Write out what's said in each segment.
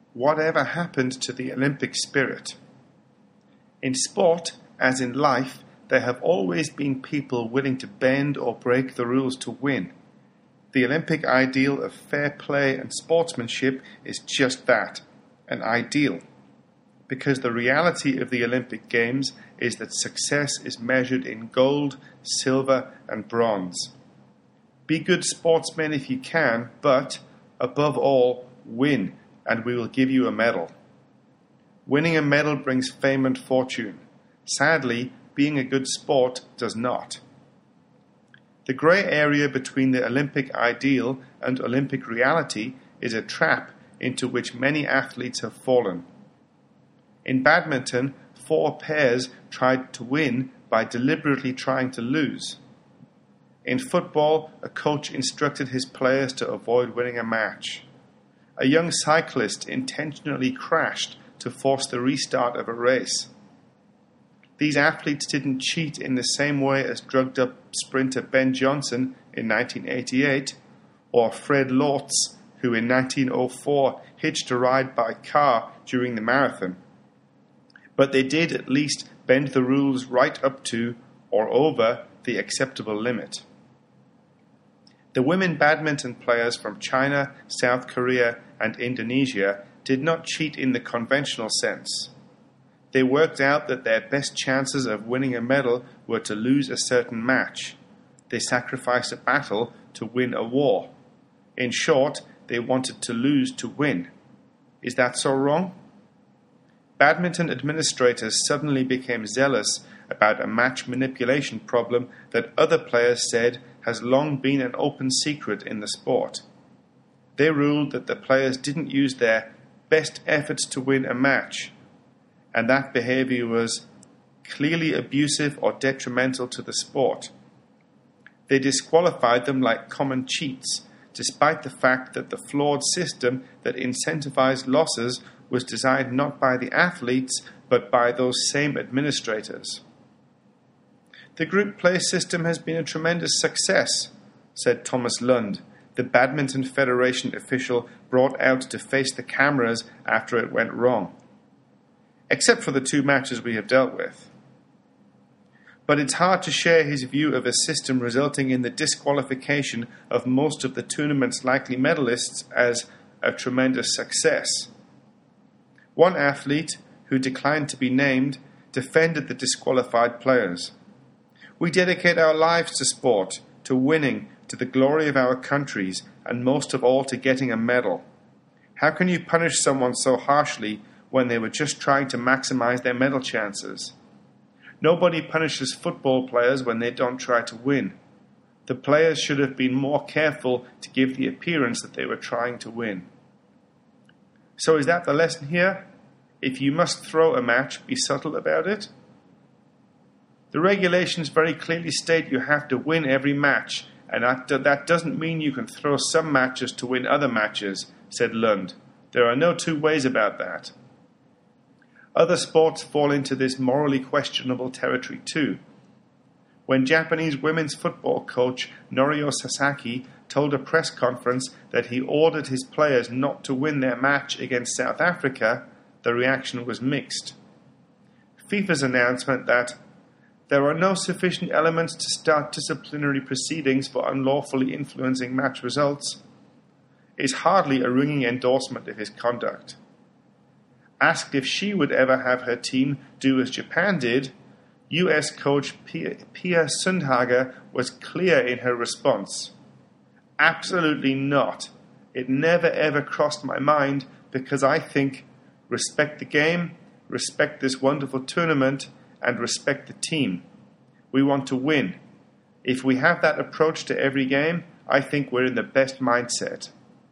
Whatever happened to the Olympic spirit? In sport, as in life, there have always been people willing to bend or break the rules to win. The Olympic ideal of fair play and sportsmanship is just that, an ideal. Because the reality of the Olympic Games is that success is measured in gold, silver, and bronze. Be good sportsmen if you can, but, above all, win, and we will give you a medal. Winning a medal brings fame and fortune. Sadly, being a good sport does not. The grey area between the Olympic ideal and Olympic reality is a trap into which many athletes have fallen. In badminton, 4 pairs tried to win by deliberately trying to lose. In football, a coach instructed his players to avoid winning a match. A young cyclist intentionally crashed to force the restart of a race. These athletes didn't cheat in the same way as drugged-up sprinter Ben Johnson in 1988, or Fred Lortz, who in 1904 hitched a ride by car during the marathon. But they did at least bend the rules right up to, or over, the acceptable limit. The women badminton players from China, South Korea, and Indonesia did not cheat in the conventional sense. They worked out that their best chances of winning a medal were to lose a certain match. They sacrificed a battle to win a war. In short, they wanted to lose to win. Is that so wrong? Badminton administrators suddenly became zealous about a match manipulation problem that other players said has long been an open secret in the sport. They ruled that the players didn't use their best efforts to win a match, and that behavior was clearly abusive or detrimental to the sport. They disqualified them like common cheats, despite the fact that the flawed system that incentivized losses was designed not by the athletes, but by those same administrators. The group play system has been a tremendous success, said Thomas Lund, the Badminton Federation official brought out to face the cameras after it went wrong. Except for the 2 matches we have dealt with. But it's hard to share his view of a system resulting in the disqualification of most of the tournament's likely medalists as a tremendous success. One athlete, who declined to be named, defended the disqualified players. We dedicate our lives to sport, to winning, to the glory of our countries, and most of all to getting a medal. How can you punish someone so harshly when they were just trying to maximize their medal chances? Nobody punishes football players when they don't try to win. The players should have been more careful to give the appearance that they were trying to win. So is that the lesson here? If you must throw a match, be subtle about it? The regulations very clearly state you have to win every match, and that doesn't mean you can throw some matches to win other matches, said Lund. There are no 2 ways about that. Other sports fall into this morally questionable territory too. When Japanese women's football coach Norio Sasaki told a press conference that he ordered his players not to win their match against South Africa, the reaction was mixed. FIFA's announcement that there are no sufficient elements to start disciplinary proceedings for unlawfully influencing match results is hardly a ringing endorsement of his conduct. Asked if she would ever have her team do as Japan did, US coach Pia Sundhage was clear in her response. Absolutely not. It never ever crossed my mind because I think respect the game, respect this wonderful tournament, and respect the team. We want to win. If we have that approach to every game, I think we're in the best mindset.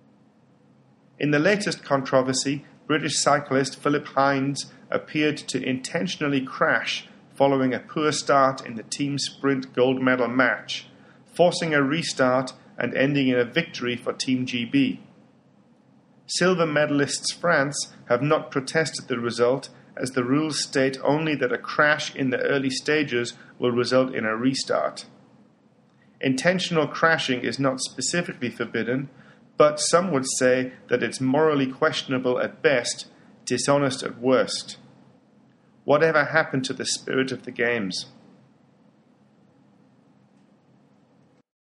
In the latest controversy, British cyclist Philip Hines appeared to intentionally crash following a poor start in the team sprint gold medal match, forcing a restart and ending in a victory for Team GB. Silver medalists France have not protested the result, as the rules state only that a crash in the early stages will result in a restart. Intentional crashing is not specifically forbidden, but some would say that it's morally questionable at best, dishonest at worst. Whatever happened to the spirit of the games?